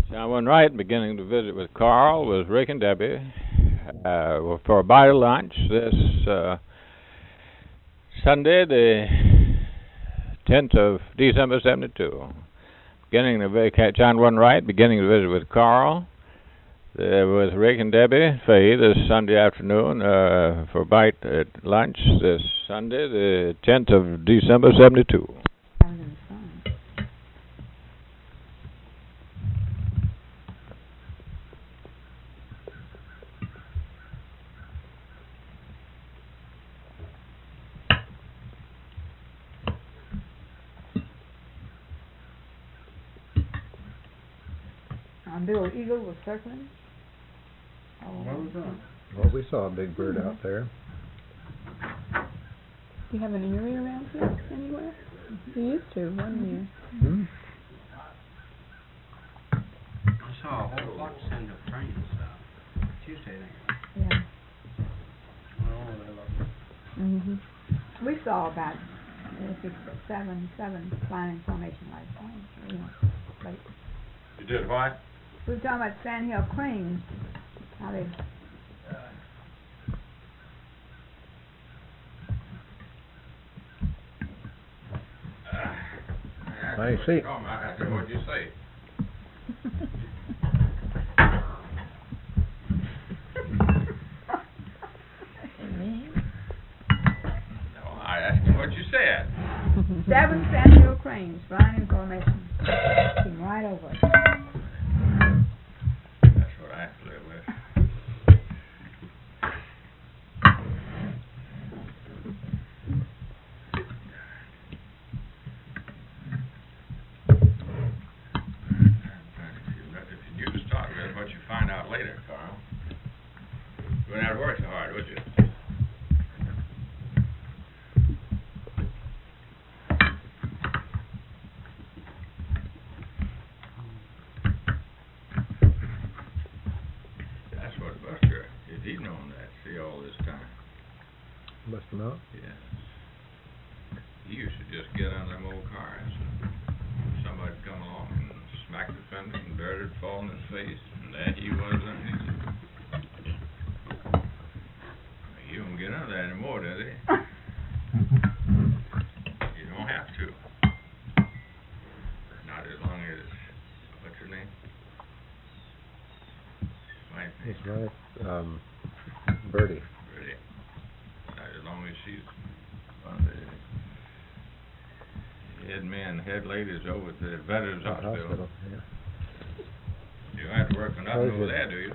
John Wainwright beginning to visit with Carl, with Rick and Debbie, for a bite of lunch this Sunday, the 10th of December, 72. Beginning to John Wainwright beginning to visit with Carl, with Rick and Debbie Fay this Sunday afternoon for a bite at lunch this Sunday, the 10th of December, 72. Big old eagle was circling. What was that? Well, we saw a big bird out there. Do you have an Erie around here anywhere? You used to, one year. Hmm? I saw a whole flock send of trains Tuesday night. Yeah. Mm-hmm. We saw about 6 or 7 flying in formation last night. Late. You did what? We were talking about Sandhill Cranes. How they I see. What'd you say? No, I asked you what you said. 7 Sandhill Cranes flying in formation. Came right over us. That's what I live with. If you knew to start with, what you find out later, Carl. You wouldn't have to work so hard, would you? That's what Buster, if he'd known that, see, all this time. Must have not. Yes. He used to just get on them old cars. Somebody'd come along and smack the fender and dirt would fall in his face, and there he was underneath it. He don't get under that anymore, does he? You don't have to. Not as long as, what's her name? His wife, Bertie. Really. Not as long as she's one of the head men, head ladies over at the Veterans Hospital. Yeah. You don't have to work for nothing over there, do you?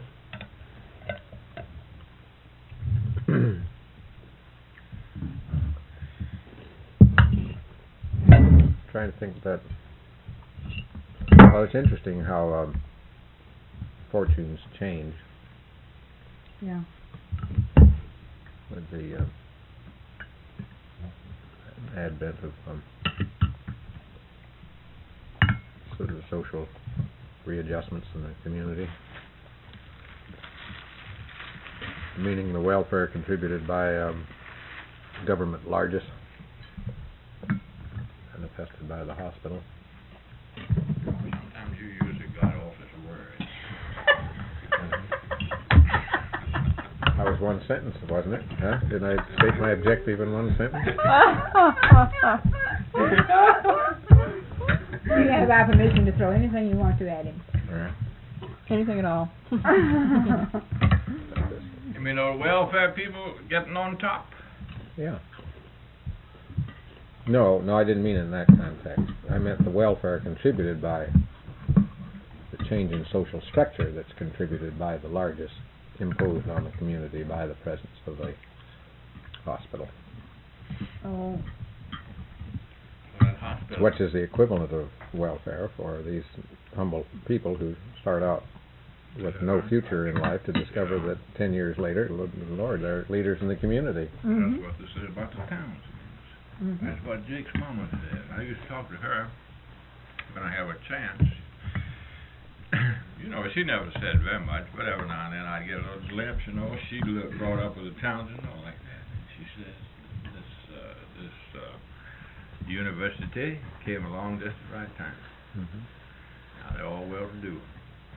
Trying to think that. Well, it's interesting how fortunes change Yeah. with the advent of sort of social readjustments in the community. Meaning the welfare contributed by government largesse, manifested by the hospital. Sometimes you use a god awful word. That was one sentence, wasn't it? Huh? Didn't I state my objective in one sentence? You have our permission to throw anything you want to at him. All right. Anything at all. You mean those welfare people getting on top? Yeah. No, I didn't mean it in that context. I meant the welfare contributed by the change in social structure that's contributed by the largesse imposed on the community by the presence of the hospital. Oh. That hospital. Which is the equivalent of welfare for these humble people who start out with no future in life to discover that 10 years later, Lord, they're leaders in the community. That's what this is about the towns. Mm-hmm. That's what Jake's mama said. I used to talk to her when I have a chance. You know, she never said very much, but every now and then I'd get a little glimpse, you know. She brought up with the Townsend and all like that. And she says, this university came along just at the right time. Mm-hmm. Now they're all well-to-do.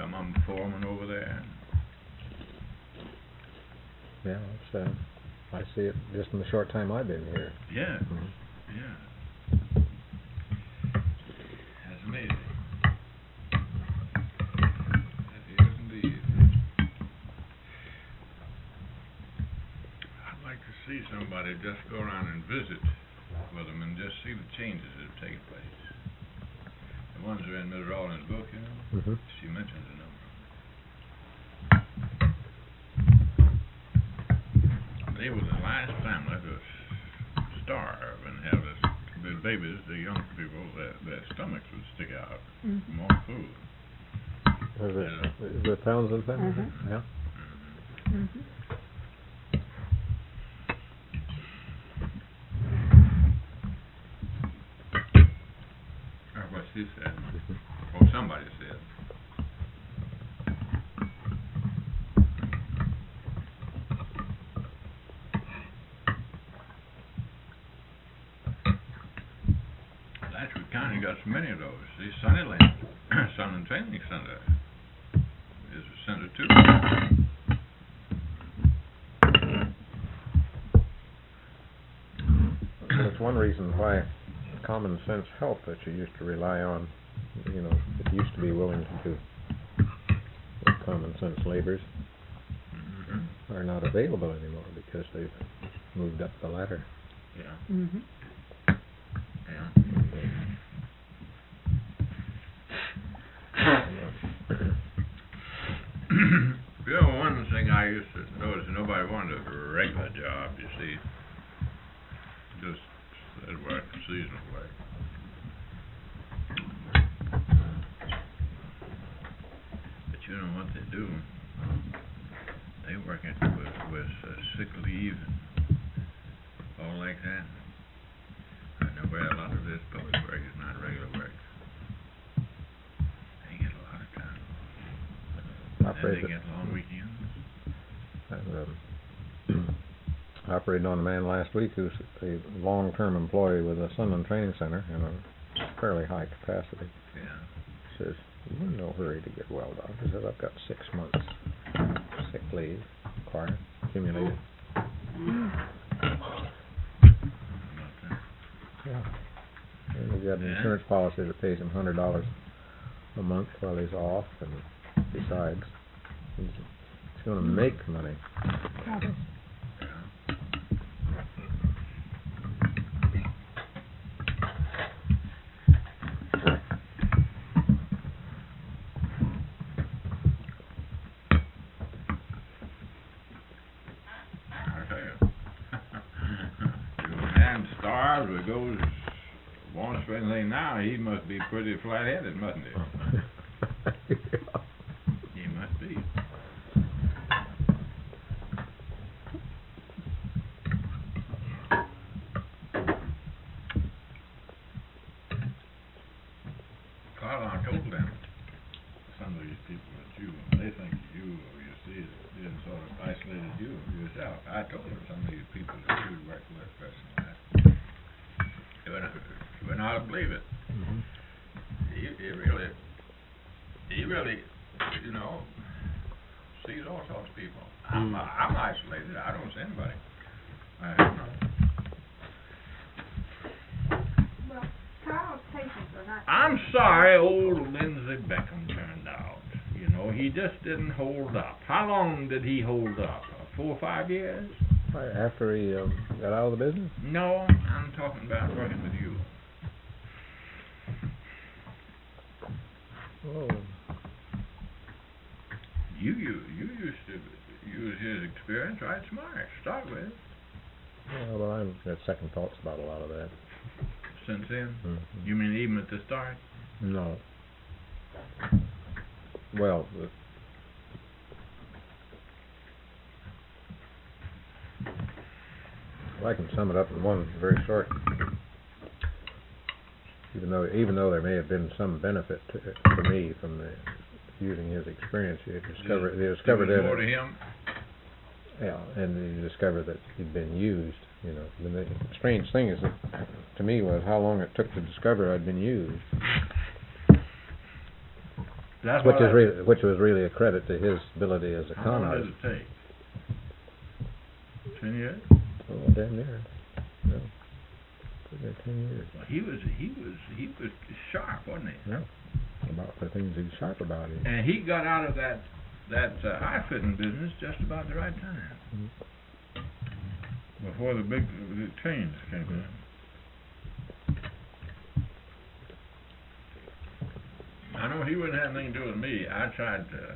Some of them foremen over there. Yeah, it's, I see it just in the short time I've been here. Yeah, Mhm. yeah. That's amazing. That is indeed. I'd like to see somebody just go around and visit with them and just see the changes that have taken place. The ones that are in Ms. Rawlins' book, you know, Mhm. she mentions a number of them. They were the last family to starve and have the babies, the young people, their stomachs would stick out Mhm. from all food. Was it the Townsend family? Mhm. Yeah. Mhm. That's what she said. Mhm. Or somebody said. Latchford County got so many of those. See, Sunnyland, Sunland Training Center is a center too. That's one reason why common sense help that you used to rely on, you know, that used to be willing to do with common sense labors Mm-hmm. are not available anymore because they've moved up the ladder. Yeah, Mhm. yeah. You know, one thing I used to notice, nobody wanted a regular job, you see. Just that work, seasonal work. But you know what they do? They work it with sick leave and all like that. I know where a lot of this public work is not regular work. They get a lot of time. And they Operated, get long weekends. operated on a man last week who's a long-term employee with the Sunland Training Center in a fairly high capacity. Yeah. Says, "You're in no hurry to get well, Doc." He says, "I've got 6 months sick leave, required, accumulated." How about that? Yeah. And he's got an Yeah. insurance policy that pays him $100 a month while he's off, and besides, he's going to make money. That is- Yeah. I tell you, if a man starves or goes, wants for anything now, he must be pretty flat-headed, mustn't he? He must be. Carl, I told them, some of these people that they think you, you see, is being sort of isolated you yourself. I told them some of these people that you work with personally, you would not believe it. Mhm. He really, you know, sees all sorts of people. I'm isolated. I don't see anybody. I have no. Well, Carl's patients are not. I'm sorry old Lindsey Beckham turned out. You know, he just didn't hold up. How long did he hold up? 4 or 5 years? After he got out of the business? No, I'm talking about working with you. Oh, You used to use his experience right smart to start with. yeah, well, I've got second thoughts about a lot of that. Since then? Mhm. You mean even at the start? No. Well, I can sum it up in one very short. Even though there may have been some benefit to me from using his experience, you discover There that was more to him? yeah, and you discover that he'd been used. You know, and the strange thing is that to me was how long it took to discover I'd been used. That's Which what is really, which was really a credit to his ability as a How con long artist. did it take? 10 years? Oh, damn near. Yeah. Pretty near 10 years. Well, he was sharp, wasn't he? Yeah. About the things he's sharp about it. And he got out of that eye fitting business just about the right time. Before the big change came in. I know he wouldn't have anything to do with me. I tried to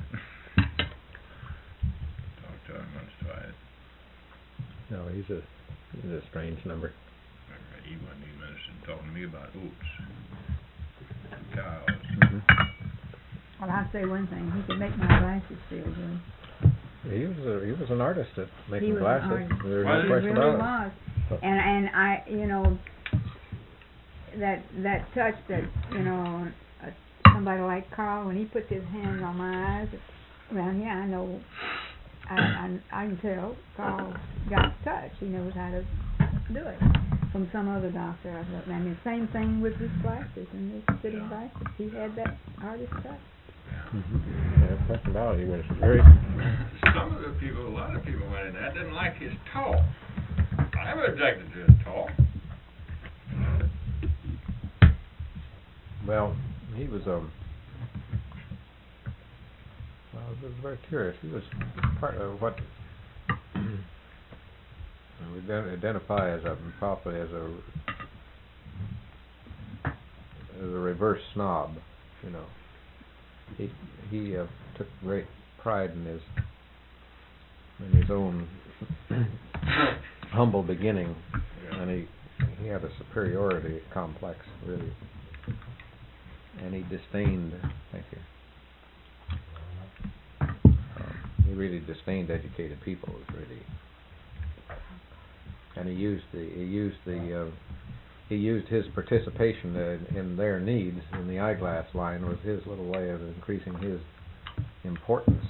talk to him once, twice. No, he's a strange number. He wasn't even interested in talking to me about oats and cows. Mm-hmm. Well, I'd say one thing, he could make my glasses feel good. He was an artist at making He was an glasses. artist. There's Was no he? question He really about was. And I, you know, that touch that, you know, somebody like Carl, when he puts his hands on my eyes around here, I know, I can tell Carl got touch. He knows how to do it. From some other doctor I've looked. I mean, same thing with his glasses and his fitting glasses. He had that artist touch. No question about it. He was very. Some of the people, a lot of people went in there, didn't like his talk. I never objected to his talk. Well, he was well, it was very curious. He was part of what we identify as probably as a reverse snob. You know, he took great pride in his own humble beginning, and he had a superiority complex, really. And he disdained, thank you. He really disdained educated people. Was really, and he used his participation in their needs in the eyeglass line was his little way of increasing his importance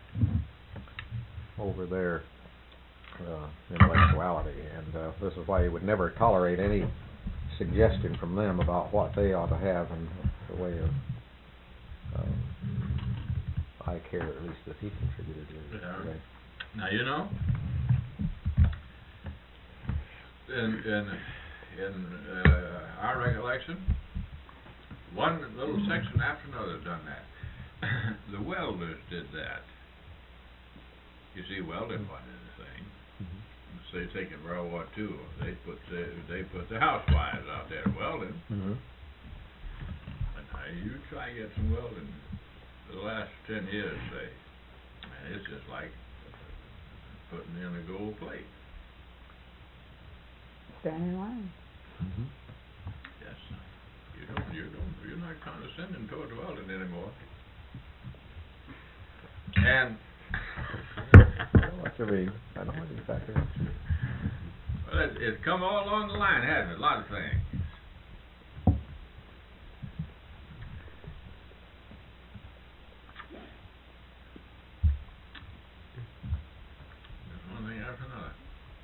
over their intellectuality. And this is why he would never tolerate any suggestion from them about what they ought to have in the way of eye care, at least that he contributed to. Yeah. Now you know, in our recollection, one little section after another done that. The welders did that. You see, welding wasn't anything. Say, taking World War II, they put the housewives out there welding. Mm-hmm. And now you try and get some welding for the last 10 years, say, man, it's just like putting in a gold plate. Stand in line. Mm-hmm. Yes, you're not condescending toward welding anymore. And I know what you mean. I know exactly what you mean. well, it's come all along the line, hasn't it? A lot of things. There's one thing after another.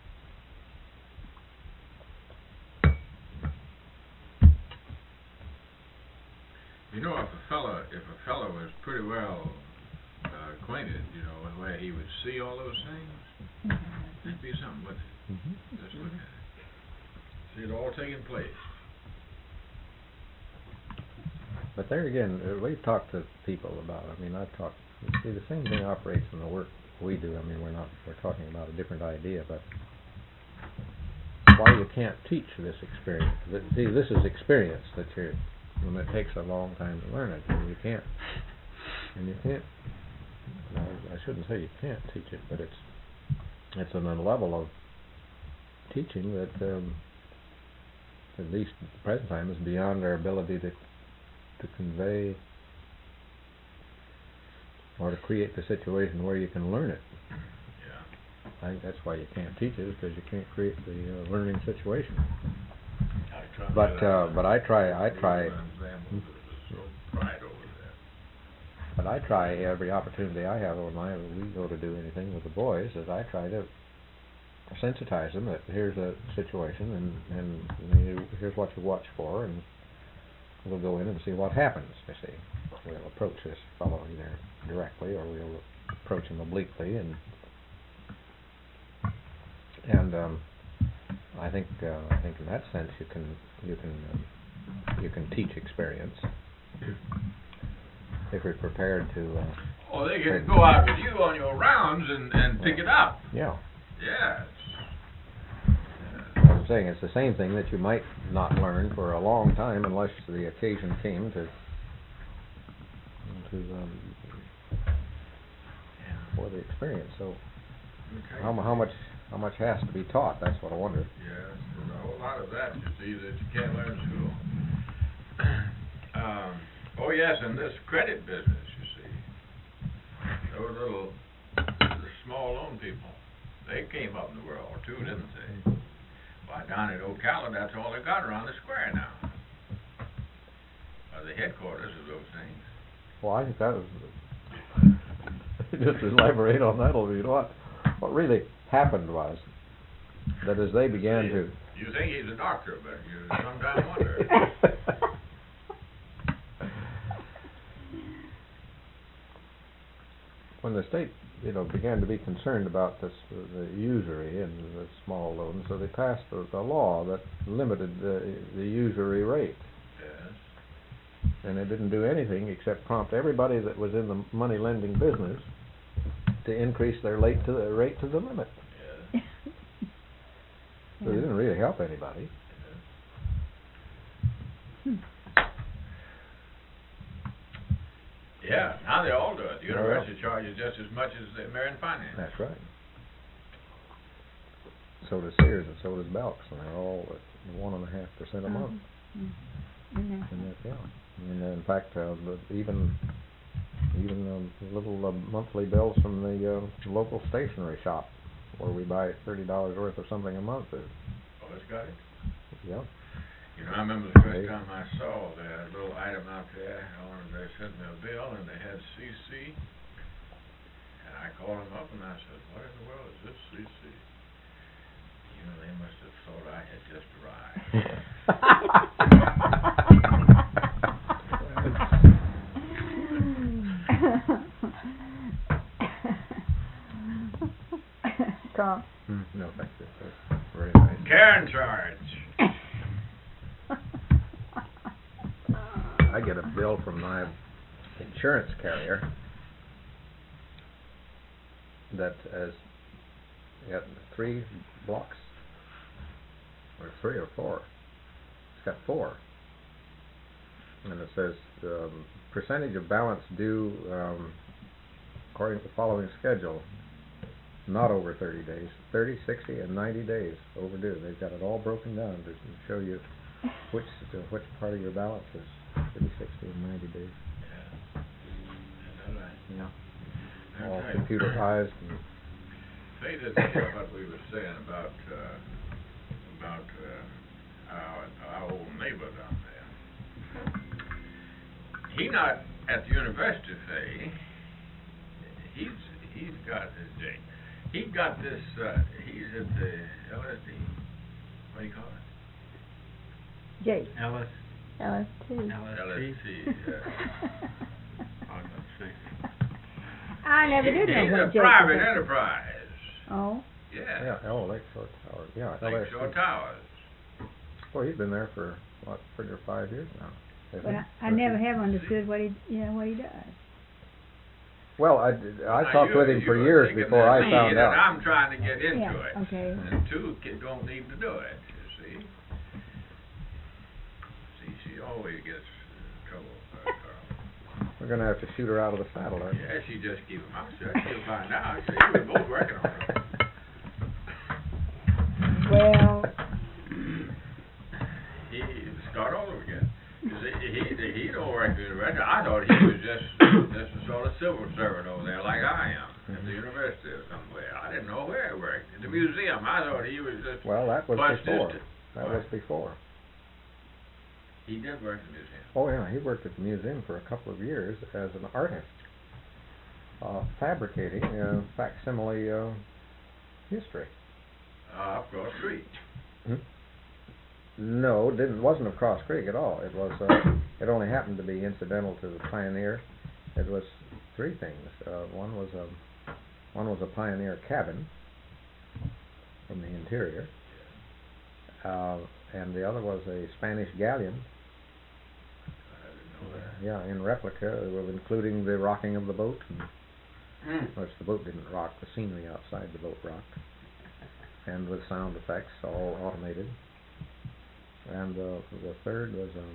You know, if a fellow was pretty well acquainted, you know, with the way he would see all those things, there'd be something with it. Mm-hmm. Just look at it. See it all taking place. But there again, we've talked to people about. I've talked. See, the same thing operates in the work we do. We're talking about a different idea, but why you can't teach this experience? See, this is experience that you're. And it takes a long time to learn it, and you can't. No, I shouldn't say you can't teach it, but it's on a level of teaching that, at least at the present time, is beyond our ability to convey or to create the situation where you can learn it. Yeah. I think that's why you can't teach it, is because you can't create the learning situation. But I try. But I try every opportunity I have when we go to do anything with the boys, is I try to sensitize them that here's a situation and here's what you watch for, and we'll go in and see what happens. You see, we'll approach this fellow either directly or we'll approach him obliquely, and I think in that sense you can teach experience if you're prepared to. Oh, they can go out with you on your rounds and pick it up. Yeah. Yes. I'm saying it's the same thing that you might not learn for a long time unless the occasion came for the experience. So Okay. how much has to be taught? That's what I wonder. Yes, there's a whole lot of that, you see, that you can't learn in school. Oh yes, and this credit business, you see, those little the small loan people, they came up in the world too, didn't they? Why, down at Ocala, that's all they got around the square now. The headquarters of those things. Well, I think that was just to elaborate on that a little bit. What really happened was that as they began to. You think he's a doctor, but you sometimes wonder. When the state, began to be concerned about this, the usury and the small loans, so they passed a law that limited the usury rate. Yes. And it didn't do anything except prompt everybody that was in the money lending business to increase their rate to the limit. Yes. So it didn't really help anybody. Yeah, now they all do it. The university charges just as much as the American Finance. That's right. So does Sears and so does Belks, and they're all at 1.5% a month. And that's, and in fact, even little monthly bills from the local stationery shop, where we buy $30 worth of something a month. Oh, it's got it. Yeah. You know, I remember the first time I saw that little item out there. They sent me a bill, and they had CC. And I called them up, and I said, "What in the world is this CC?" You know, they must have thought I had just arrived. Carl. No, thank you. That's very nice. Karen charge. I get a bill from my insurance carrier that has got 3 blocks, or 3 or 4. It's got 4, and it says percentage of balance due according to the following schedule. Not over 30 days, 30, 60, and 90 days overdue. They've got it all broken down to show you which part of your balance is 30, 60, and 90 days. Yeah. Is that right? Yeah. Okay. All computerized. Say this, what we were saying about our old neighbor down there. He not at the university, say. He's got this thing. He got this. He's at the LSD. What do you call it? Jake. LST. LST. I never did know He's what a Jake private was. enterprise. Oh. Yeah. Yeah. Oh, Lakeshore Towers. Yeah. Lakeshore Towers. Well, he's been there for 4 or 5 years now. But I never have understood what he does. Well, I Now, talked with him for years before I found out. And I'm trying to get into Yeah, it. okay. And 2 kids don't need to do it, you see. See, she always gets in trouble, Carl. We're going to have to shoot her out of the saddle, aren't we? Yeah, she just keep her mouth shut. She'll find out. See, we're both working on it. Well, He start all over again. You see, he don't work at the university. I thought he was just a sort of civil servant over there, like I am, at the university or somewhere. I didn't know where he worked. At the museum, I thought he was just. Well, that was before. That What? was before. He did work at the museum. Oh yeah, he worked at the museum for a couple of years as an artist, fabricating facsimile history. Up Cross Street. No, wasn't across Creek at all. It was. It only happened to be incidental to the Pioneer, It was three things. One was a pioneer cabin from the interior, and the other was a Spanish galleon. I didn't know that. Yeah, in replica, including the rocking of the boat. And, of course, the boat didn't rock; the scenery outside the boat rocked, and with sound effects, all automated. And the third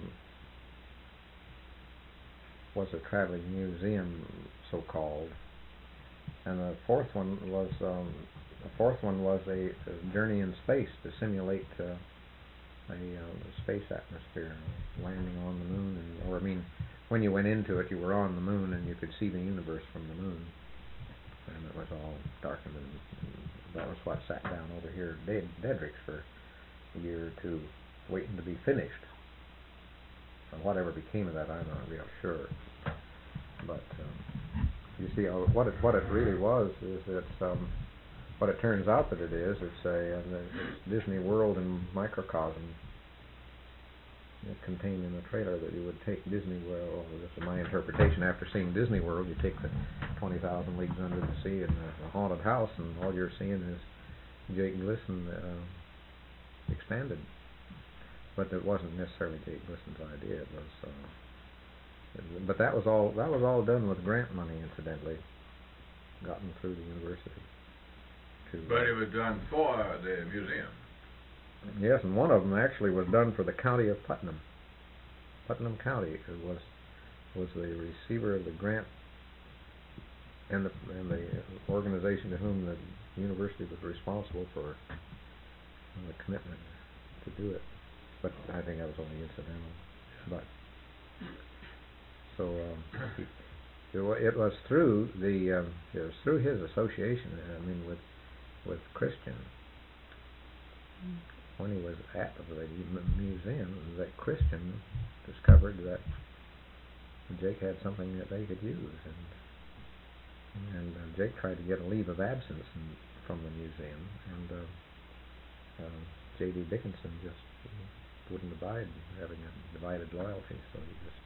was a traveling museum, so called. And the fourth one was a journey in space to simulate a space atmosphere, landing on the moon, when you went into it, you were on the moon and you could see the universe from the moon, and it was all darkened. And that was what sat down over here at Dedrick's for a year or two, waiting to be finished. And whatever became of that, I'm not real sure. But you see, what it really was is it's what it turns out that it is. It's it's Disney World in microcosm. It's contained in the trailer that you would take Disney World. This is my interpretation. After seeing Disney World, you take the 20,000 Leagues Under the Sea and the haunted house, and all you're seeing is Jake Glisson expanded. But it wasn't necessarily Jake Glisson's idea. It was, but that was all done with grant money, incidentally, gotten through the university. But it was done for the museum. Yes, and one of them actually was done for the county of Putnam. Putnam County was the receiver of the grant, and the organization to whom the university was responsible for the commitment to do it. But I think that was only incidental. But so it was through his association. With Christian. When he was at the museum, that Christian discovered that Jake had something that they could use, and Jake tried to get a leave of absence from the museum, and J.D. Dickinson just wouldn't abide having a divided loyalty, so he just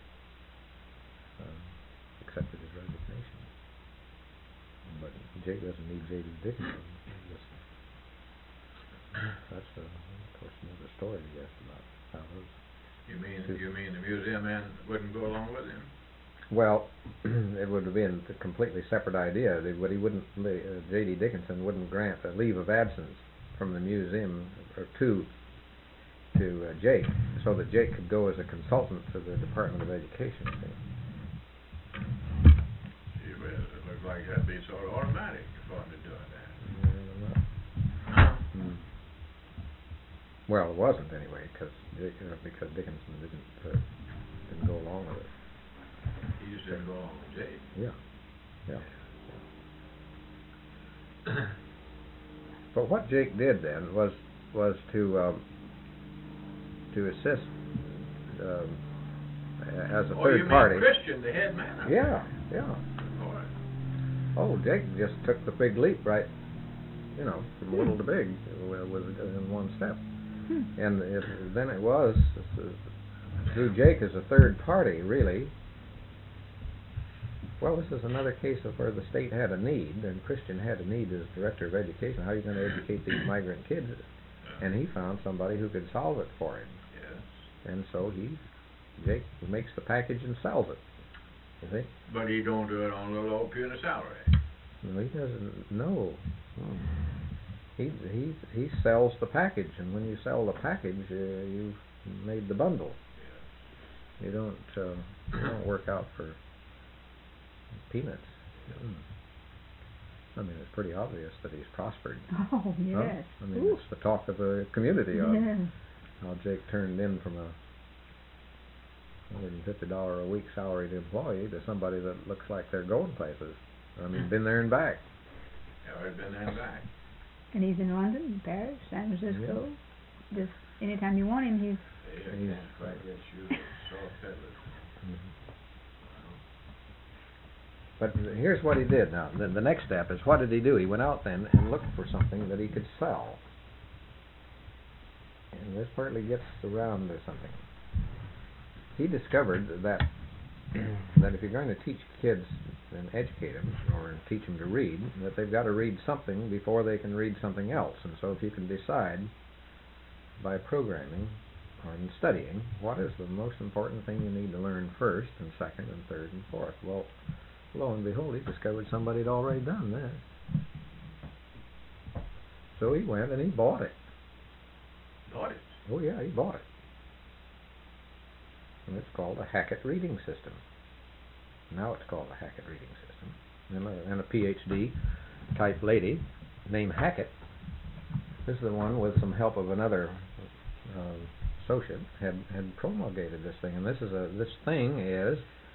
accepted his resignation. But Jake doesn't need J.D. Dickinson. That's of course another story, I guess, about how those. You mean the museum man wouldn't go along with him? Well, it would have been a completely separate idea. But he wouldn't. J.D. Dickinson wouldn't grant a leave of absence from the museum or to Jake, so that Jake could go as a consultant to the Department of Education. It looks like that'd be sort of automatic if I was doing that. Well, it wasn't anyway, because Dickinson didn't go along with it. He just didn't go along with Jake. Yeah. But what Jake did then was to assist as a third party. You mean Christian, the head man? Yeah. Boy. Oh, Jake just took the big leap, right? From little to big, in one step. And then it was through Jake as a third party, really. Well, this is another case of where the state had a need, and Christian had a need as director of education. How are you going to educate these migrant kids? And he found somebody who could solve it for him. Yes. And so Jake makes the package and sells it. You see? But he don't do it on a little old puny salary. No, he doesn't. No. He sells the package, and when you sell the package, you've made the bundle. Yes. You don't work out for peanuts. I mean, it's pretty obvious that he's prospered. Oh, yes. Huh? I mean, it's the talk of the community on how Jake turned in from a $150 a week salaried employee to somebody that looks like they're going places. I mean, been there and back. Yeah, I've been there and back. And he's in London, Paris, San Francisco. Just anytime you want him, he's. They can't quite get you soft peddlers. But here's what he did now. The next step is, what did he do? He went out then and looked for something that he could sell. And this partly gets around to something. He discovered that that if you're going to teach kids and educate them, or teach them to read, that they've got to read something before they can read something else. And so if you can decide by programming or in studying, what is the most important thing you need to learn first and second and third and fourth? Well, lo and behold, he discovered somebody had already done this. So he went and he bought it. Bought it. Oh yeah, he bought it. And it's called a Hackett reading system. Now it's called a Hackett reading system. And a PhD type lady named Hackett, this is the one with some help of another associate, had promulgated this thing. And this thing is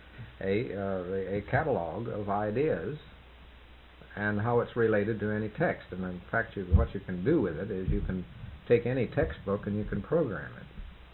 a catalog of ideas and how it's related to any text. And in fact, what you can do with it is you can take any textbook and you can program it.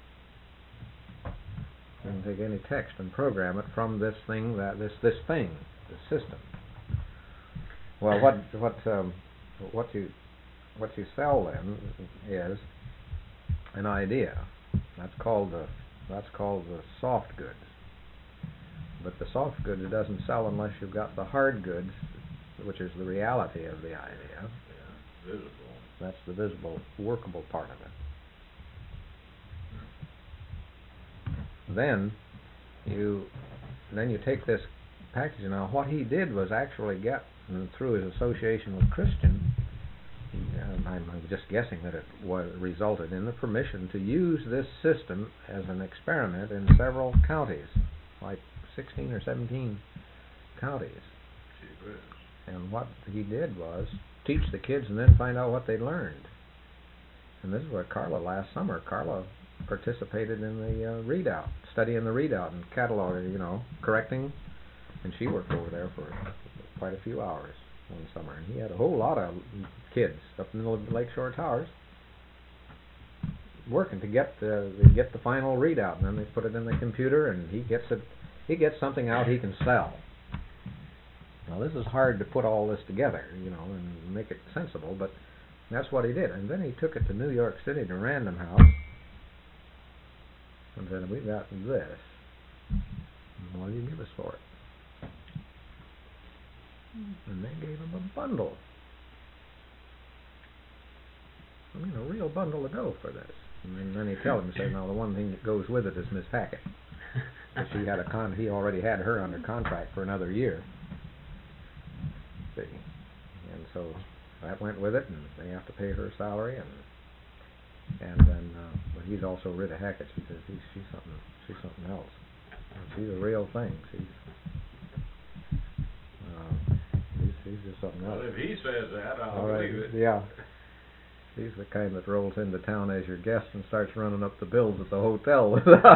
You can take any text and program it from this thing, this system. Well, what you sell then is an idea. That's called the soft goods. But the soft goods doesn't sell unless you've got the hard goods, which is the reality of the idea. Yeah, visible. That's the visible, workable part of it. Then you take this package. Now, what he did was actually get, through his association with Christian, I'm just guessing that it resulted in the permission to use this system as an experiment in several counties, like 16 or 17 counties. And what he did was teach the kids and then find out what they learned. And this is what last summer, Carla participated in the readout, studying the readout and cataloging, correcting. And she worked over there for quite a few hours one summer. And he had a whole lot of kids up in the Lakeshore Towers working to get the final readout. And then they put it in the computer, and he gets something out he can sell. Now, this is hard to put all this together, and make it sensible, but that's what he did. And then he took it to New York City to Random House and said, "We've got this. What do you give us for it?" And they gave him a bundle. I mean, a real bundle of dough for this. And then he told him, "Now the one thing that goes with it is Miss Hackett. She had he already had her under contract for another year. See, and so that went with it, and they have to pay her salary, and then but he's also rid of Hackett. She says she's something else. She's a real thing. She's just something else." Well, if he says that, I'll believe it. Yeah. She's the kind that rolls into town as your guest and starts running up the bills at the hotel.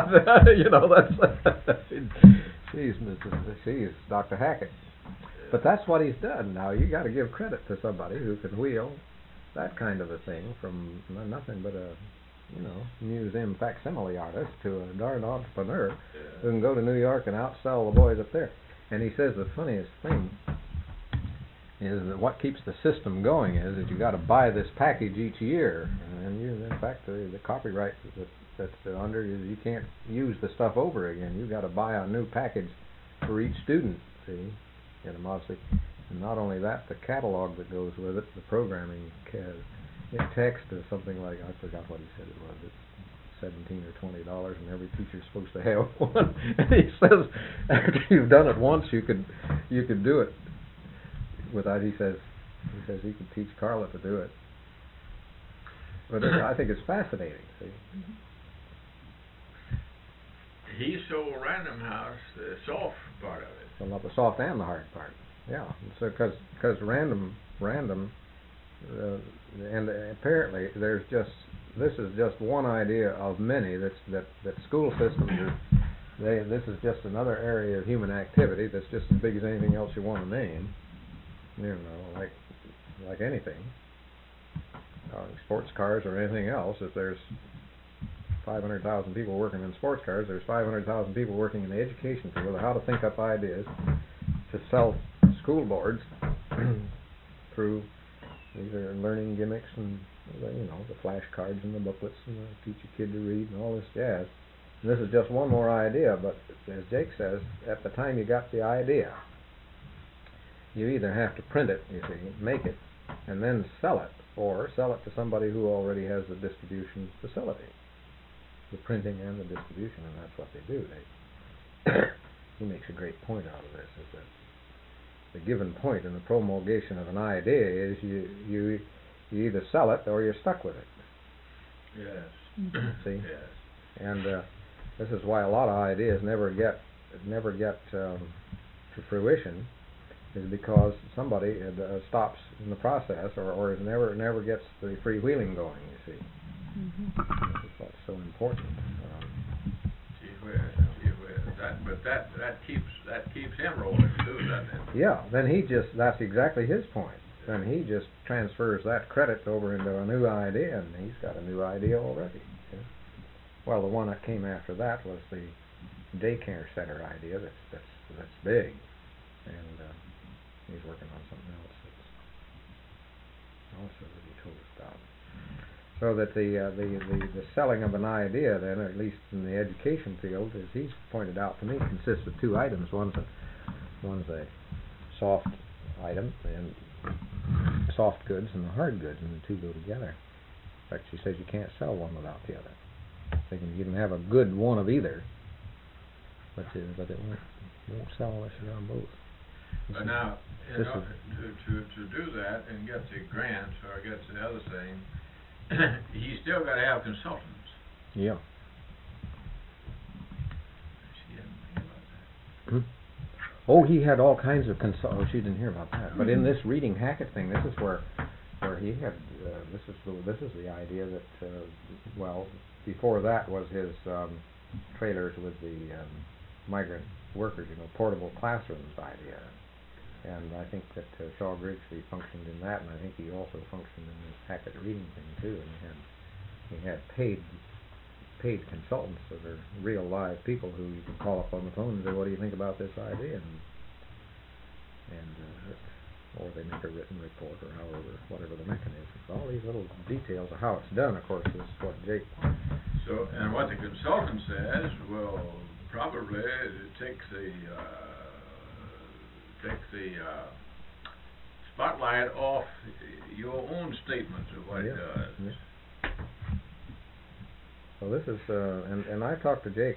She's Dr. Hackett. But that's what he's done. Now, you got to give credit to somebody who can wheel that kind of a thing from nothing but a, museum facsimile artist to a darn entrepreneur who can go to New York and outsell the boys up there. And he says the funniest thing is that what keeps the system going is that you got to buy this package each year, and in fact the copyright that's under you can't use the stuff over again. You got to buy a new package for each student. See, obviously, and not only that, the catalog that goes with it, the programming text is something like, I forgot what he said it was. It's $17 or $20, and every teacher's supposed to have one. And he says after you've done it once, you could do it. Without, he says he could teach Carla to do it. But I think it's fascinating. See? He sold Random House the soft part of it. Well, not the soft and the hard part. Yeah. So because random, and apparently this is just one idea of many that school systems are. This is just another area of human activity that's just as big as anything else you want to name. Like anything, sports cars or anything else. If there's 500,000 people working in sports cars, there's 500,000 people working in the education field of how to think up ideas to sell school boards through these are learning gimmicks and the flashcards and the booklets and teach a kid to read and all this jazz. And this is just one more idea, but as Jake says, at the time you got the idea, you either have to print it, you see, make it, and then sell it, or sell it to somebody who already has the distribution facility, the printing and the distribution, and that's what they do. He makes a great point out of this, is that the given point in the promulgation of an idea is you either sell it or you're stuck with it. Yes. See? Yes. And this is why a lot of ideas never get to fruition, is because somebody stops in the process, or never gets the freewheeling going. You see, this is what's so important. Gee whiz. That keeps him rolling too, doesn't it? Yeah. Then that's exactly his point. Then he just transfers that credit over into a new idea, and he's got a new idea already. See? Well, the one that came after that was the daycare center idea. That's big, and he's working on something else that's also that he told us about. So that the selling of an idea, then, or at least in the education field, as he's pointed out to me, consists of two items. One's a soft item, and soft goods, and the hard goods, and the two go together. In fact, she says you can't sell one without the other. You can have a good one of either, but it won't sell unless you got them both. But now, to do that and get the grants or get the other thing, he's still got to have consultants. Yeah. She didn't hear about that. Oh, he had all kinds of Oh, she didn't hear about that. But in this reading Hackett thing, this is where he had this is the idea that well, before that was his trailers with the migrant workers, portable classrooms idea. And I think that Shaw Grigsby functioned in that, and I think he also functioned in this Hackett reading thing too. And he had paid consultants that are real live people who you can call up on the phone and say, "What do you think about this idea?" Or they make a written report, or whatever the mechanism. All these little details of how it's done, of course, is what Jake. So, and what the consultant says will probably take the spotlight off your own statement of what it does. Yeah. So this is, and I talked to Jake.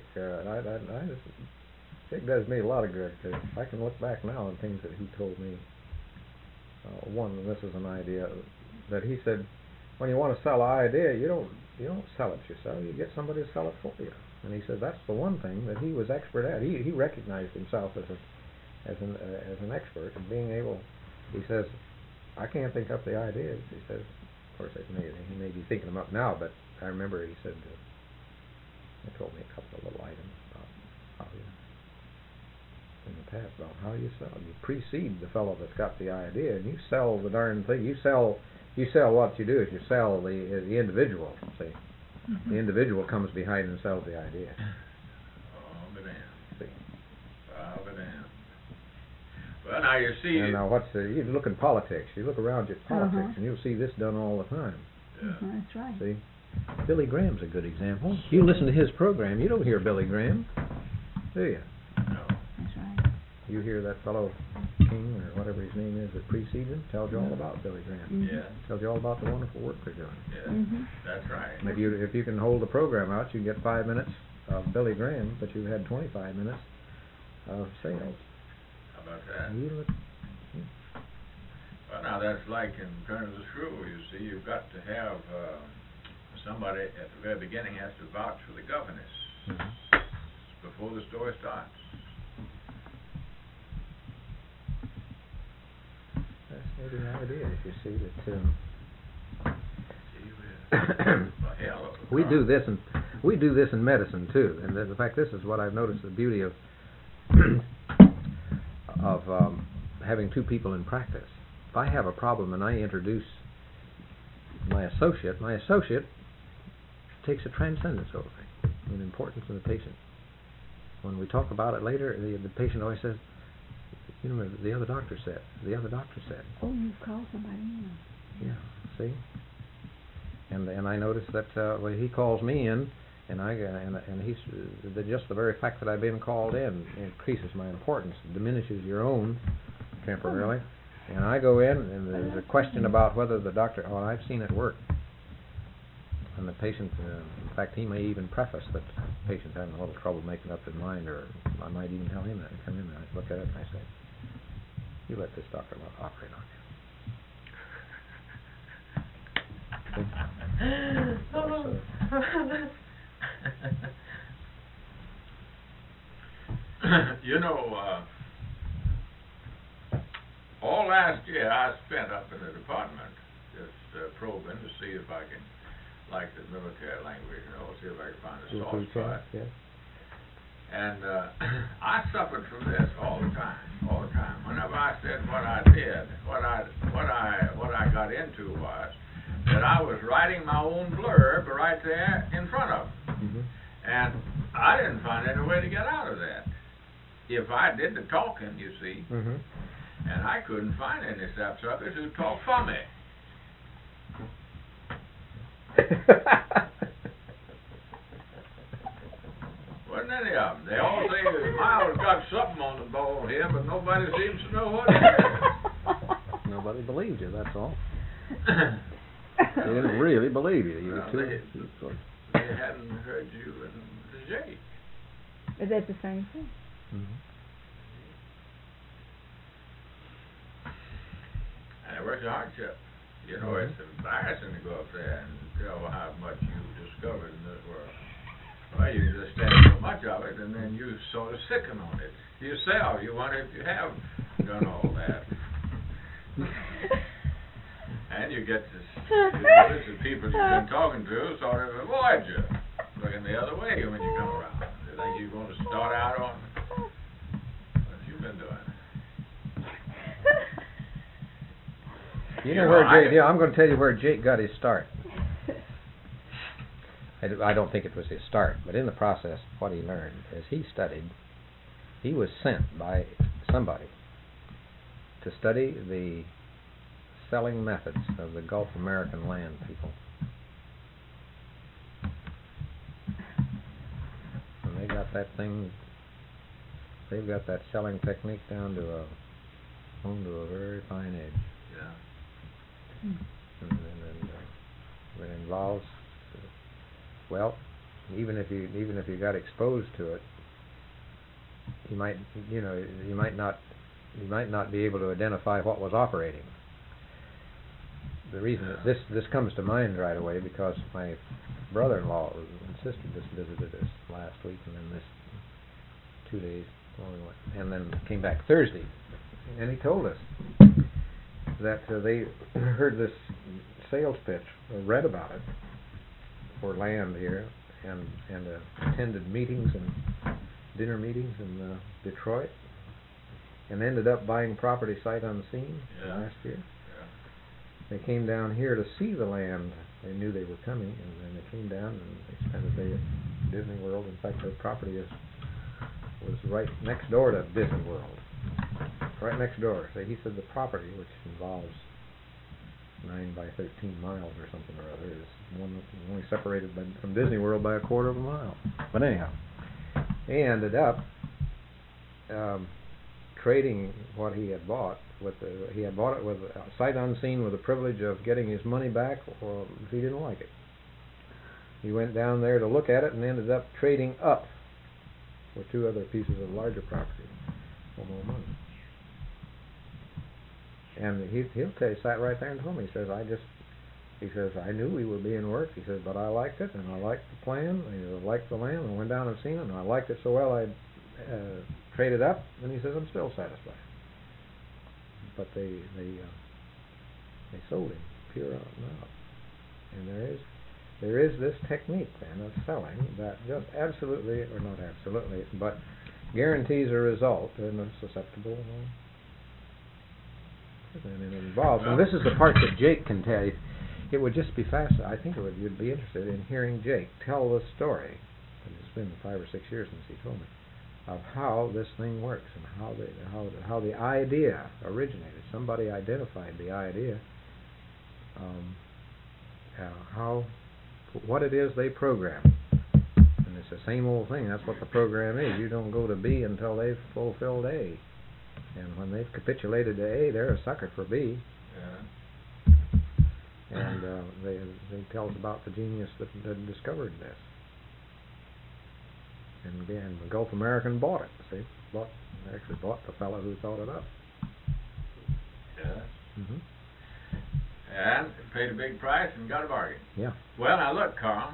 Jake does me a lot of good, because I can look back now on things that he told me. One, this is an idea that he said, when you want to sell an idea, you don't sell it yourself. You get somebody to sell it for you. And he said that's the one thing that he was expert at. He recognized himself as an expert in being able. He says, I can't think up the ideas. He says, of course, he may be thinking them up now, but I remember he said, he told me a couple of little items about how in the past about how you sell. You precede the fellow that's got the idea, and you sell the darn thing. You sell what you do is you sell the individual. See, the individual comes behind and sells the idea. Oh, but damn. See. Oh, but damn. Well, now you see. And now you look in politics. You look around at politics, and you'll see this done all the time. Yeah. That's right. See, Billy Graham's a good example. You listen to his program, you don't hear Billy Graham, do you? No. That's right. You hear that fellow King or whatever his name is that precedes him, tells you all about Billy Graham. Yeah. Tells you all about the wonderful work they're doing. Yeah. That's right. And if you can hold the program out, you get 5 minutes of Billy Graham, but you had 25 minutes of sales. How about that? You Well, now that's like in Turn of the Screw. You see, you've got to have somebody at the very beginning has to vouch for the governess before the story starts. fascinating ideas. You see that we do this in medicine too. And in fact, this is what I've noticed: the beauty of having two people in practice. If I have a problem and I introduce my associate takes a transcendence over it, an importance in the patient. When we talk about it later, the patient always says, "You know, the other doctor said." Oh, you call somebody in. Yeah. See. And I noticed that when he calls me in, And he's just the very fact that I've been called in increases my importance, diminishes your own temporarily. And I go in, and there's a question about whether the doctor. Oh, I've seen it work. And the patient, in fact, he may even preface that the patient's having a little trouble making up his mind, or I might even tell him that. I come in and I look at it and I say, "You let this doctor operate on you." You know, all last year I spent up in the department just probing to see if I can, like the military language, see if I can find a soft spot. Yes. And I suffered from this all the time. Whenever I said what I did, what I got into was that I was writing my own blurb right there in front of them. Mm-hmm. And I didn't find any way to get out of that. If I did the talking, you see, Mm-hmm. and I couldn't find any sapsuckers who talked for me. Wasn't any of them. They all say Miles got something on the ball here, but nobody seems to know what it is. Nobody believed you, that's all. They didn't really believe you. You Well, were they hadn't heard you and the Jake. Is that the same thing? Mm-hmm. And it was a hardship. It's embarrassing to go up there and tell how much you discovered in this world. Well, you just stand so much of it, and then you sort of sicken on it yourself. You wonder if you have done all that. And you get to notice the people you've been talking to sort of avoid you, looking the other way when you come around. They think you're going to start out on what you've been doing. You know where Jake? Yeah, I'm going to tell you where Jake got his start. I don't think it was his start, but in the process, what he learned is he studied. He was sent by somebody to study the selling methods of the Gulf American land people. And they got that thing. They've got that selling technique down to a very fine edge. Yeah. And it involves, well, even if you got exposed to it, you might not be able to identify what was operating. The reason that this comes to mind right away because my brother-in-law and sister just visited us last week, and then this 2 days, and then came back Thursday, and he told us that they heard this sales pitch, or read about it, for land here, and attended meetings and dinner meetings in Detroit, and ended up buying property sight unseen last year. Yeah. They came down here to see the land. They knew they were coming, and then they came down and they spent a day at Disney World. In fact, their property was right next door to Disney World. Right next door. So he said the property, which involves 9 by 13 miles or something or other, is only separated from Disney World by a quarter of a mile. But anyhow, they ended up trading what he had bought. He had bought it with sight unseen, with the privilege of getting his money back, or if he didn't like it. He went down there to look at it and ended up trading up for 2 other pieces of larger property for more money. And he'll tell you, sat right there and told me, he says, I knew we were being worked. He says, but I liked it, and I liked the plan, and I liked the land, and I went down and seen it, and I liked it so well I traded up, and he says, I'm still satisfied. But they sold him pure out and out. And there is this technique then of selling that just absolutely, or not absolutely, but guarantees a result, and it's susceptible. And it involves, and this is the part that Jake can tell you. It would just be fascinating. I think you'd be interested in hearing Jake tell the story. And it's been 5 or 6 years since he told me of how this thing works and how the idea originated. Somebody identified the idea. What it is they program And it's the same old thing. That's what the program is. You don't go to B until they've fulfilled A. And when they've capitulated to A, they're a sucker for B. Yeah. And they tell us about the genius that discovered this. And again, the Gulf American bought it. See, actually bought the fellow who thought it up. Yeah. Mm-hmm. And paid a big price and got a bargain. Yeah. Well, now look, Carl.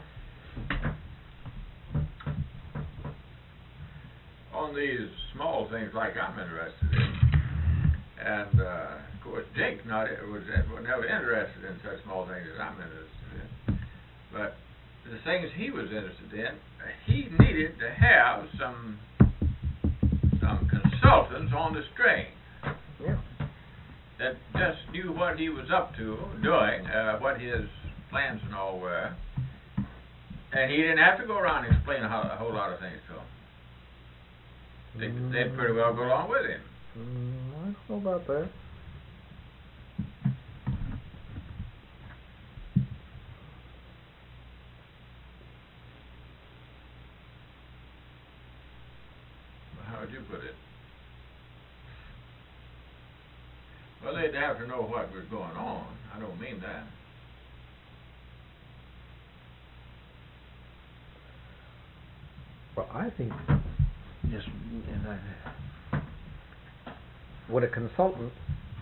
On these small things like I'm interested in, and of course Jake was never interested in such small things as I'm interested in. But the things he was interested in, he needed to have some consultants on the string. Yeah. That just knew what he was up to doing, what his plans and all were, and he didn't have to go around and explain a whole lot of things to them. They'd pretty well go along with him. I don't know about that. How would you put it? Well, they'd have to know what was going on. I don't mean that. Well, I think just would a consultant,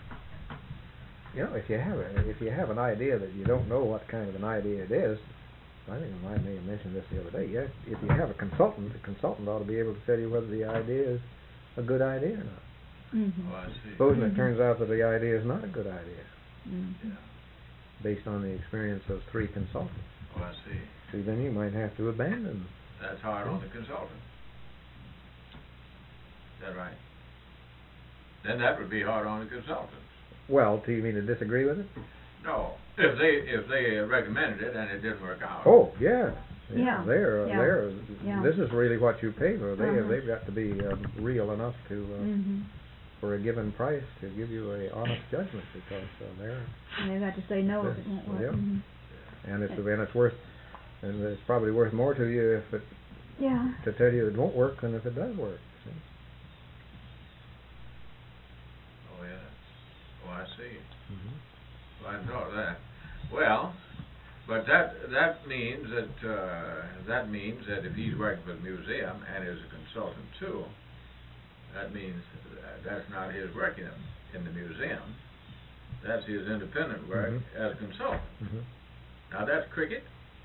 if you have an idea that you don't know what kind of an idea it is, I think I may have mentioned this the other day. Yeah, if you have a consultant, the consultant ought to be able to tell you whether the idea is a good idea or not. Mm-hmm. Oh, I see. Supposing it turns out that the idea is not a good idea, Mm-hmm. Yeah. based on the experience of 3 consultants. Oh, I see. See, then you might have to abandon. That's hard on the consultant. Is that right? Then that would be hard on the consultant. Well, do you mean to disagree with it? No, if they recommended it and it didn't work out. Oh, yeah. Yeah. They're Yeah. This is really what you pay for. Uh-huh. They've got to be real enough to Mm-hmm. for a given price to give you a honest judgment, because they're And they've got to say no if it won't work. Yep. Mm-hmm. and it's worth, and it's probably worth more to you if it Yeah. to tell you it won't work than if it does work. See? Oh, yeah. Oh, I see. Mm-hmm. Well, I thought of that. Well, but that means that if he's working for the museum and is a consultant too, that means that's not his work in the museum. That's his independent work as a consultant. Mm-hmm. Now that's cricket.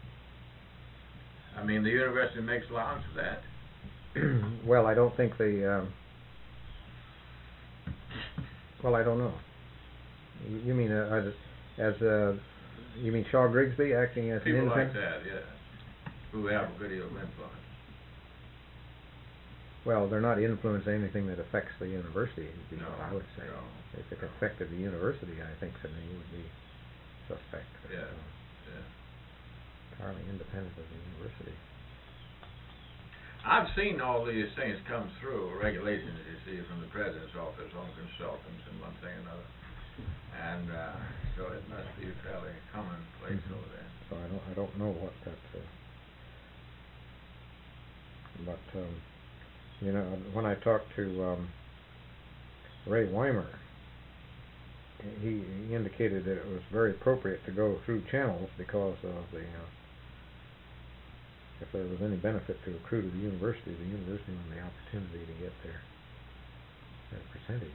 I mean, the university makes allowance for that. Well, I don't think well, I don't know. You mean you mean Shaw Grigsby acting as People an like independent? that, yeah, who have a good deal of influence. Well, they're not influencing anything that affects the university, would be No, what I would say. no. If it affected the university, I think then they would be suspect. Yeah, So, yeah. entirely independent of the university. I've seen all these things come through, regulations, you see, from the President's office on consultants and one thing and another. And so it must be fairly commonplace over there. So I don't know what that. But when I talked to Ray Weimer, he indicated that it was very appropriate to go through channels because of the. If there was any benefit to accrue to the university wanted the opportunity to get their percentage.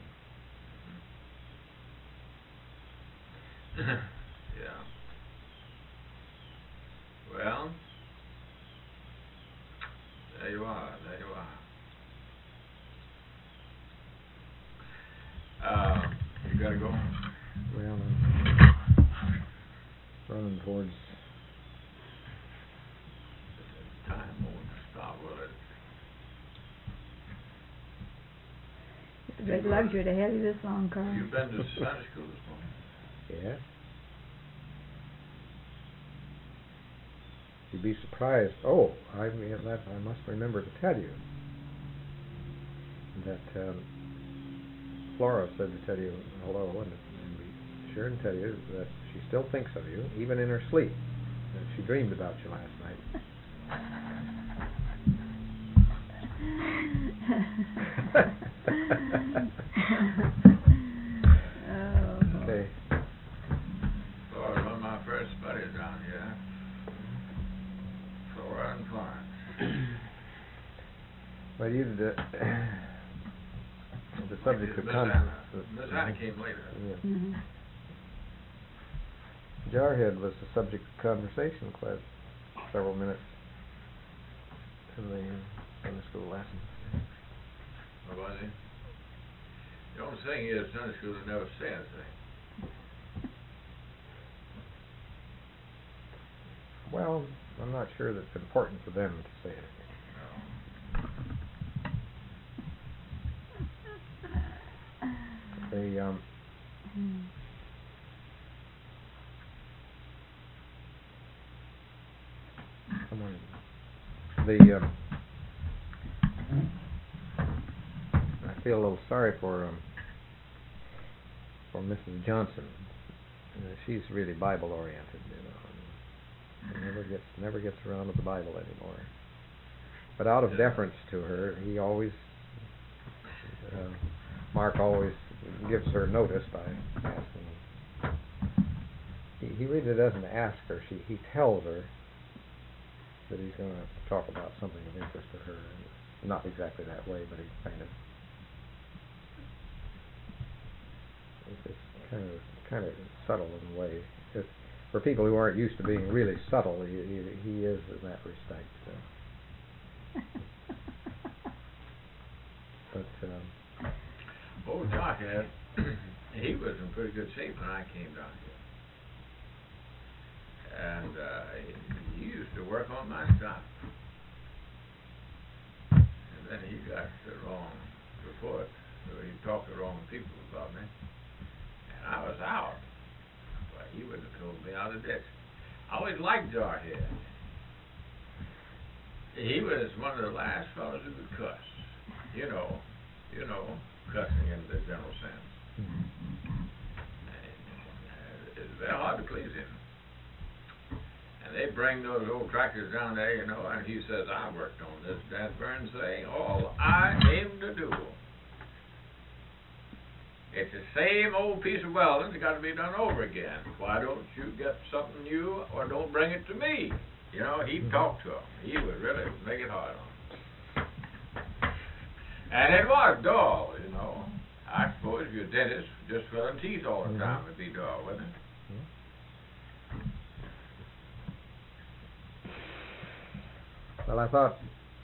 Yeah. Well, there you are. You gotta go. Well, running towards. Time won't stop, will it? It's a great luxury to have you this long, Carl. You've been to Sunday school this morning? Yeah. You'd be surprised. Oh, I must remember to tell you that Flora said to tell you hello and be sure and tell you that she still thinks of you, even in her sleep. That she dreamed about you last night. Okay. Flora, one of my first buddies down here. Flora and Florence. Well, you the subject of Miss conference. Anna. Miss Anna came later. Yeah. Mhm. Jarhead was the subject of conversation class several minutes in the Sunday school lesson. What was he? The only thing is, Sunday school would never say anything. Well, I'm not sure that it's important for them to say anything. They someone the I feel a little sorry for Mrs. Johnson. She's really Bible oriented, and never gets around to the Bible anymore. But out of deference to her, he always Mark always gives her notice by asking. He really doesn't ask her. He tells her that he's going to talk about something of interest to her. Not exactly that way, but he it's kind of subtle in a way. For people who aren't used to being really subtle, he is in that respect. But Old Jockhead, he was in pretty good shape when I came down here. And he used to work on my stock. And then he got the wrong report. So he talked to the wrong people about me. And I was out. Well, he would have told me out of the ditch. I always liked Jarhead. He was one of the last fellows who could cuss. You know, cussing in the general sense. It's very hard to please him. And they bring those old tractors down there, and he says, I worked on this Dad Burns thing all I aim to do. It's the same old piece of welding that's got to be done over again. Why don't you get something new or don't bring it to me? He'd talk to him. He would really make it hard on him. And it was dull, I suppose if you're a dentist, just filling teeth all the time would be dull, wouldn't it? Well, I thought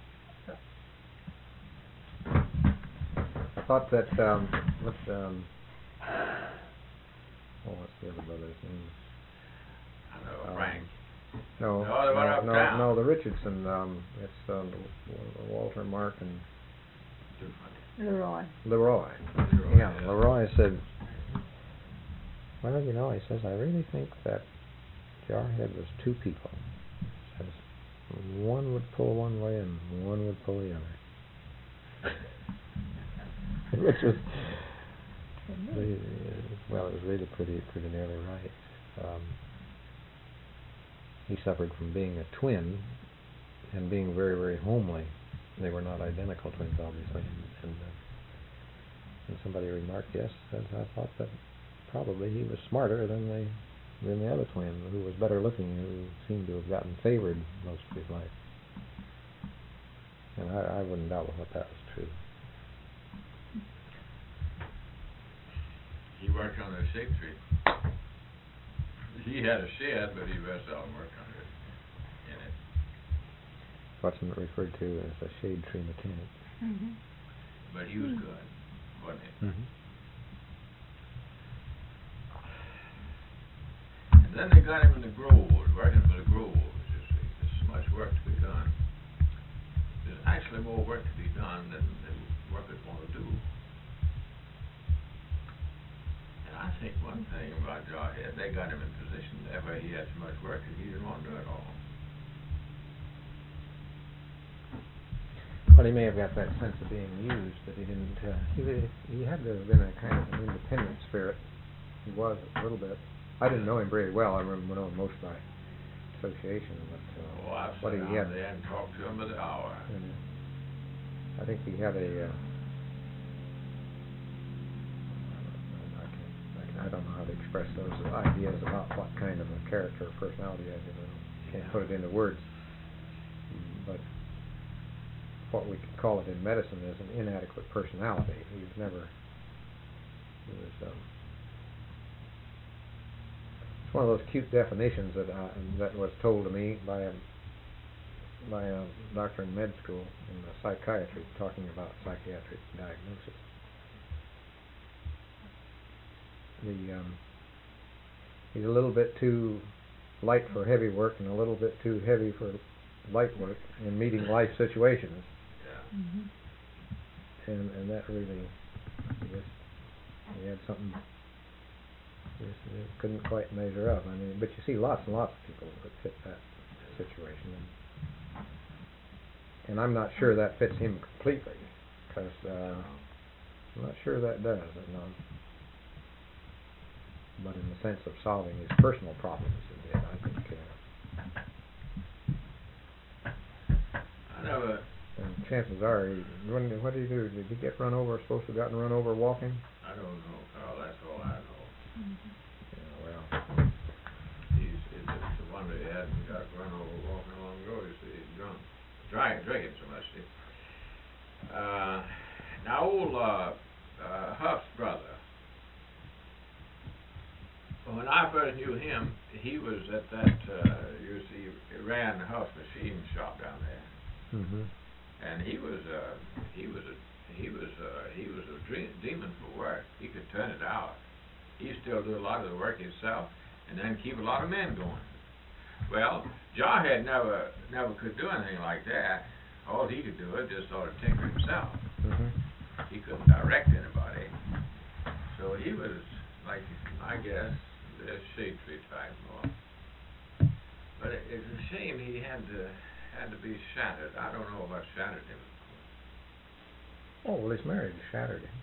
that what's the other brother's name? I know, Frank. No, the one uptown. no, the Richardson. It's Walter, Mark, and Leroy. Leroy. Yeah, Leroy said, well, he says, I really think that Jarhead was two people. He says, one would pull one way and one would pull the other. Which was, it was really pretty nearly right. He suffered from being a twin and being very, very homely. They were not identical twins, obviously. And somebody remarked, yes, I thought that probably he was smarter than the other twin, who was better looking, who seemed to have gotten favored most of his life. And I wouldn't doubt that was true. He worked on a shade tree. He had a shed, but he very seldom worked on it. In it. What's referred to as a shade tree mechanic. Mm-hmm. But he was good, wasn't he? Mm-hmm. And then they got him in the groves, working for the groves, you see. There's so much work to be done. There's actually more work to be done than the workers want to do. And I think one thing about Jarhead, they got him in position there where he had so much work that he didn't want to do it all. Well, he may have got that sense of being used, but he didn't. He had to have been a kind of an independent spirit. He was a little bit. I didn't know him very well. I remember knowing most by association, but I've what sat he had down there and talked to him for an hour. I think he had a, I don't know how to express those ideas about what kind of a character or personality I can't put it into words. But what we could call it in medicine is an inadequate personality. He was it's one of those cute definitions that was told to me by a doctor in med school in psychiatry, talking about psychiatric diagnosis. He's a little bit too light for heavy work and a little bit too heavy for light work in meeting life situations. Yeah. Mm-hmm. And that really, he had something it couldn't quite measure up. I mean, but you see lots and lots of people that fit that situation, and I'm not sure that fits him completely, because I'm not sure that does. But in the sense of solving his personal problems, it did. I think. I never. And chances are, what did he do? Did he get run over? Supposed to have gotten run over walking? I don't know, Carl. That's all I know. Mm-hmm. Yeah, well. It's a wonder he hadn't got run over walking long ago. You see, he's drunk, drinking so much. See. Now, old Huff's brother. When I first knew him, he was at that. You see, he ran Huff's machine shop down there. Mm-hmm. And he was a demon for work. He could turn it out. He still do a lot of the work himself, and then keep a lot of men going. Well, Jarhead never could do anything like that. All he could do was just sort of tinker himself. Mm-hmm. He couldn't direct anybody. So he was like, I guess, the shade tree type more. But it's a shame he had to be shattered. I don't know what shattered him. Oh, well, his marriage shattered him.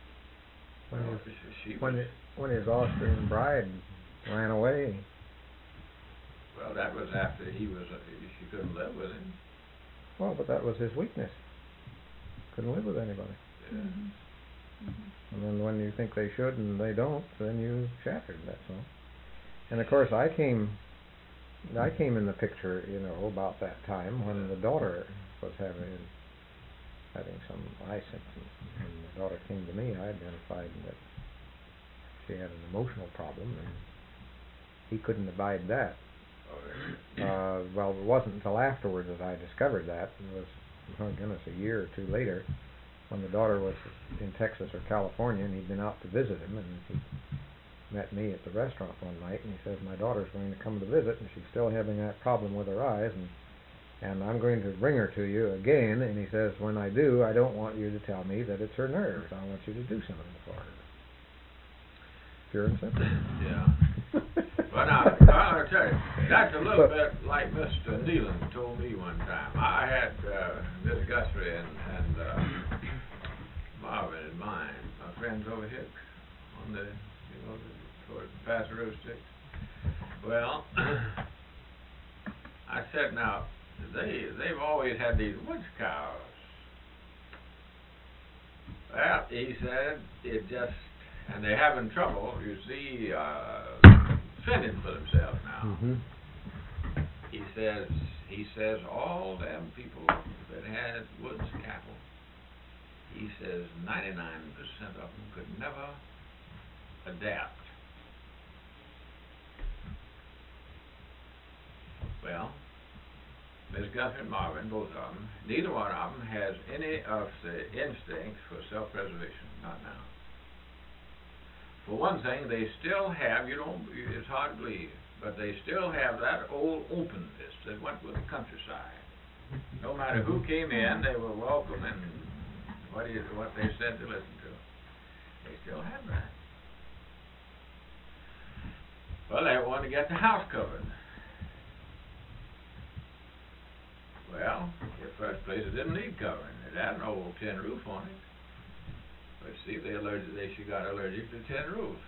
When his Austrian bride ran away. Well, that was after she couldn't live with him. Well, but that was his weakness. Couldn't live with anybody. Yeah. Mm-hmm. Mm-hmm. And then when you think they should and they don't, then you shattered, that's all. And of course, I came in the picture, about that time when the daughter was having some eye symptoms. When the daughter came to me, I identified that she had an emotional problem, and he couldn't abide that. Well, it wasn't until afterwards that I discovered that. It was, oh goodness, a year or two later, when the daughter was in Texas or California, and he'd been out to visit him, and he met me at the restaurant one night, and he says, my daughter's going to come to visit, and she's still having that problem with her eyes, and I'm going to bring her to you again, and he says, when I do, I don't want you to tell me that it's her nerves. I want you to do something for her. Pure and simple. Yeah. Well, now, I'll tell you, that's a little bit like Mr. Nealon told me one time. I had Miss Guthrie and Marvin in mind, my friends over here on the, towards the Paso Stick. Well, I said, now, they've always had these woods cows. Well, he said, and they're having trouble, you see, fending for themselves now. Mm-hmm. He says all them people that had woods cattle, he says 99% of them could never adapt. Well, Miss Guthrie and Marvin, both of them, neither one of them has any of the instincts for self-preservation, not now. For one thing, they still have, it's hard to believe, but they still have that old openness that went with the countryside. No matter who came in, they were welcome, and what they said to listen to. They still have that. Well, they wanted to get the house covered. Well, in the first place, it didn't need covering. It had an old tin roof on it. But see, she got allergic to tin roofs.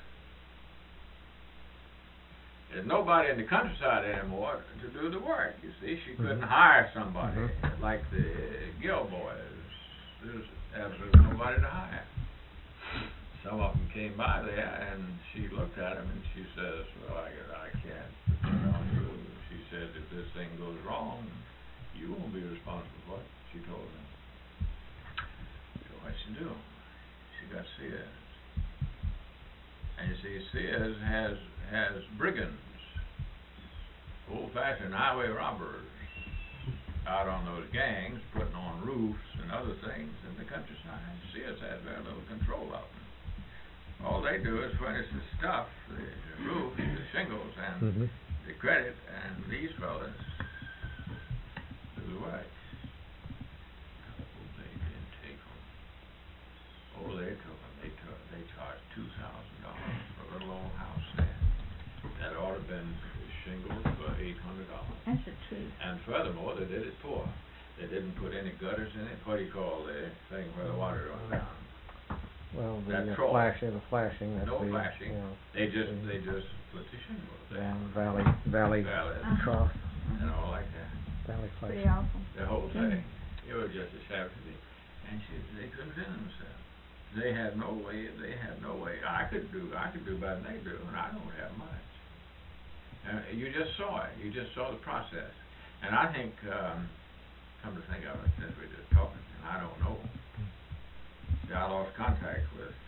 There's nobody in the countryside anymore to do the work. You see, she couldn't hire somebody like the Gill boys. there's absolutely nobody to hire. Some of them came by there, and she looked at him, and she says, well, I can't depend on you. She said, if this thing goes wrong, you won't be responsible for it, she told him. So what she do? She got Sears. And you see, Sears has brigands, old-fashioned highway robbers, out on those gangs, putting on roofs and other things in the countryside. Sears has very little control of them. All they do is furnish the stuff, the roofs, the shingles, and the credit, and these fellas do the work. Oh, they didn't take them. Oh, they took them. They charged $2,000 for a little old house there. That ought to have been shingles for $800. That's the truth. And furthermore, they did it poor. They didn't put any gutters in it. What do you call the thing where the water runs down? Well, That the troll. flashing, that's No the, flashing. you know, They just put the shingles there. valley Valley trough, and all like that. valley Pretty flashing. awful. The whole thing. It was just a travesty. And they couldn't fit themselves. They had no way. I could do better than they do, and I don't have much. You just saw it. You just saw the process. And I think, come to think of it, since we're just talking, and I don't know. I lost contact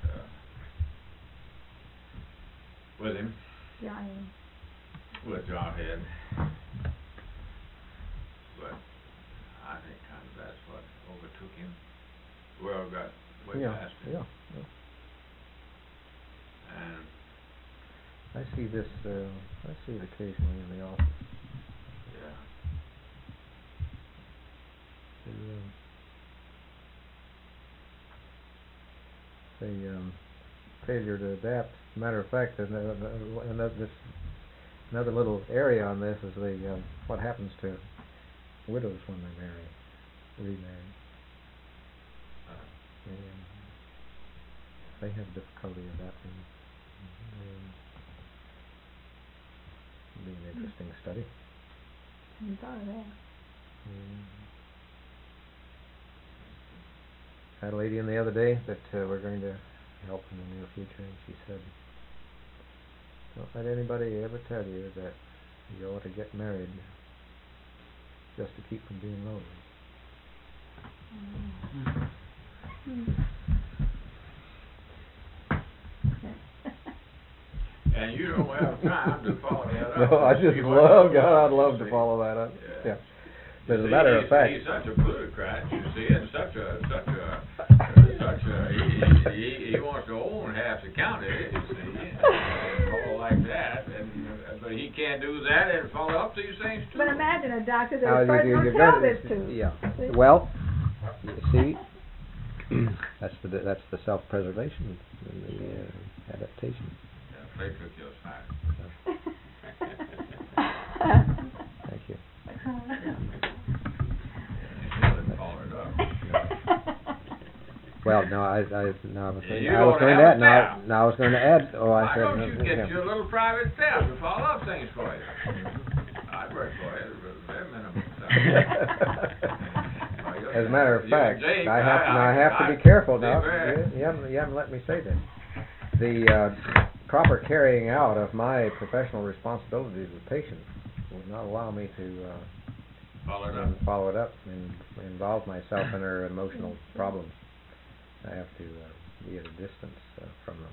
with him, Yeah, with John Head. But I think kind of that's what overtook him. The world got way past him. Yeah. And I see it occasionally in the office. yeah, The failure to adapt. Matter of fact, another little area on this is what happens to widows when they remarry. They have difficulty adapting. It'll be an interesting study. hadn't thought of that. Had a lady in the other day that we're going to help in the near future, and she said, don't let anybody ever tell you that you ought to get married just to keep from being lonely. and you don't have time to follow that up. No, I'd love to follow that up. Yeah. As a matter of fact, he's such a plutocrat, you see, and he wants to own half the county, you see, and all like that, but he can't do that and follow up these things too. But imagine a doctor that Now, the person you're will tell gonna- this to. Yeah. See? Well, you see, that's the self-preservation and the adaptation. Yeah, play took your side. Thank you. Follow it up. Well, no, I was going You to ought to add. have a Now, staff. I was going to add. Oh, I Why said. don't you get you a little private staff to follow up things for you? I'd work for you, but very minimum. As a matter of fact, Jake, I have to be careful now. very- You haven't let me say this. The proper carrying out of my professional responsibilities as a patient would not allow me to follow it up and involve myself in her emotional problems. I have to be at a distance from them.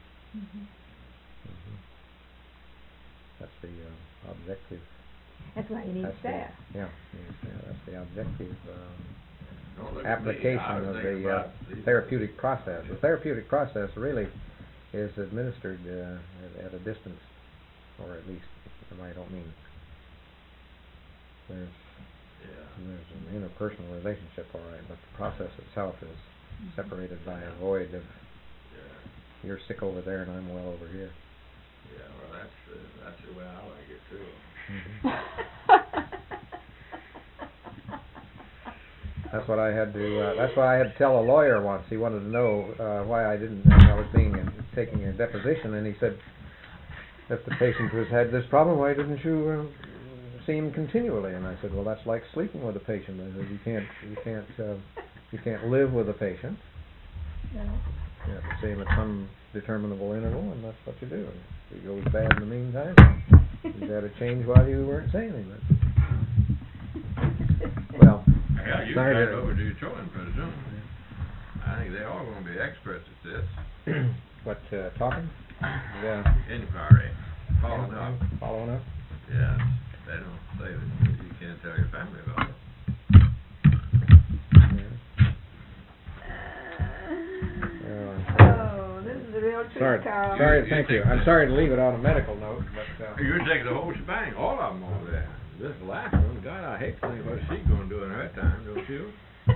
That's the objective. That's why you need staff. That's the objective Don't look at me. I application was of thinking the about these- therapeutic process. The therapeutic process really is administered at a distance, or at least, I don't mean. There's an interpersonal relationship, all right, but the process itself is separated by a void of you're sick over there and I'm well over here. Yeah, well, that's the way I like it too. That's what I had to tell a lawyer once. He wanted to know why I was taking a deposition, and he said, if the patient had this problem, why didn't you see him continually? And I said, well, that's like sleeping with a patient. I said, you can't You can't live with a patient. No. You have to see him at some determinable interval, and that's what you do. If he goes bad in the meantime, you got to change while you weren't saying anything. Well, Yeah, you sorry right to- over to your children pretty soon. I think they're all gonna be experts at this. What, talking? Yeah. Inquiry, following up. Following up? Yes, they don't say that you can't tell your family about it. Oh, this is a real treat, Sorry, Carl. sorry, You thank you. think I'm that- sorry to leave it on a medical note, but, You're taking the whole shebang, all of them over there. This last one, God, I hate to think what she's gonna do in her time, don't you?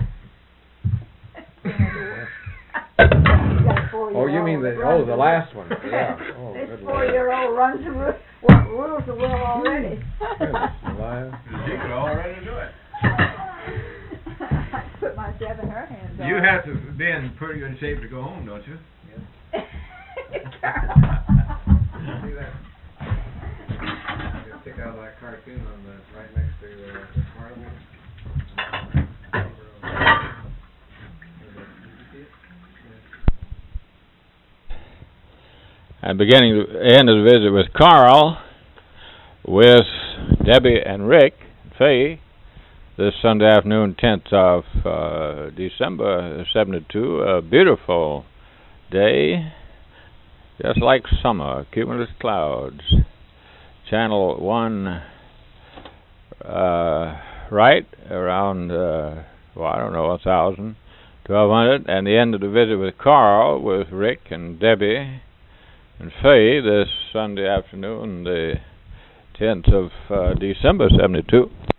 oh, you mean the last one? Yeah. Oh, This good Lord. 4-year-old runs the rules the world already. Goodness alive. She could already do it. I put myself in her hands. You have to be in pretty good shape to go home, don't you? See that? Just stick out that cartoon on the right next to the smart one. And beginning the end of the visit with Carl, with Debbie and Rick, Faye, this Sunday afternoon, 10th of December, 72, a beautiful day, just like summer, cumulus clouds. Channel 1 right around, well, I don't know, 1,000, 1,200, and the end of the visit with Carl, with Rick and Debbie and Faye, this Sunday afternoon, the 10th of December, 72.